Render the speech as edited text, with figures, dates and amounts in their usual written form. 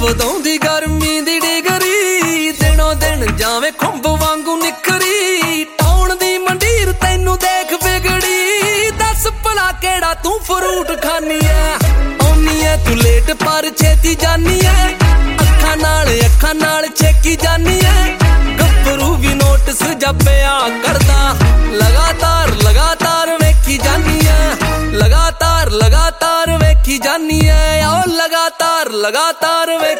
ਵਧਾਉਂਦੀ ਗਰਮੀ ਦੀ ਡਿਗਰੀ, ਦਿਨੋਂ ਦਿਨ ਜਾਵੇਂ ਖੁੰਭ ਵਾਂਗੂ ਨਿਖਰੀ। ਟਾਉਣ ਦੀ ਮੰਡੀਰ ਤੈਨੂੰ ਦੇਖ ਵਿਗੜੀ, ਦੱਸ ਭਲਾ ਕਿਹੜਾ ਤੂੰ ਫਰੂਟ ਖਾਨੀ ਐ। ਆਉਨੀ ਐ ਤੂੰ ਲੇਟ ਪਰ ਛੇਤੀ ਜਾਨੀ ਐ, ਅੱਖਾਂ ਨਾਲ ਛੇਕੀ ਜਾਨੀ ਐ। ਗੱਭਰੂ ਵੀ ਨੋਟਿਸ ਜੱਪਿਆ ਕਰਦਾ, ਲਗਾਤਾਰ ਵੇਖੀ ਜਾਨੀ ਐ। ਲਗਾਤਾਰ ਵੇਖੀ ਜਾਨੀ ਐ, ਓ ਲਗਾਤਾਰ ਵੇਖੀ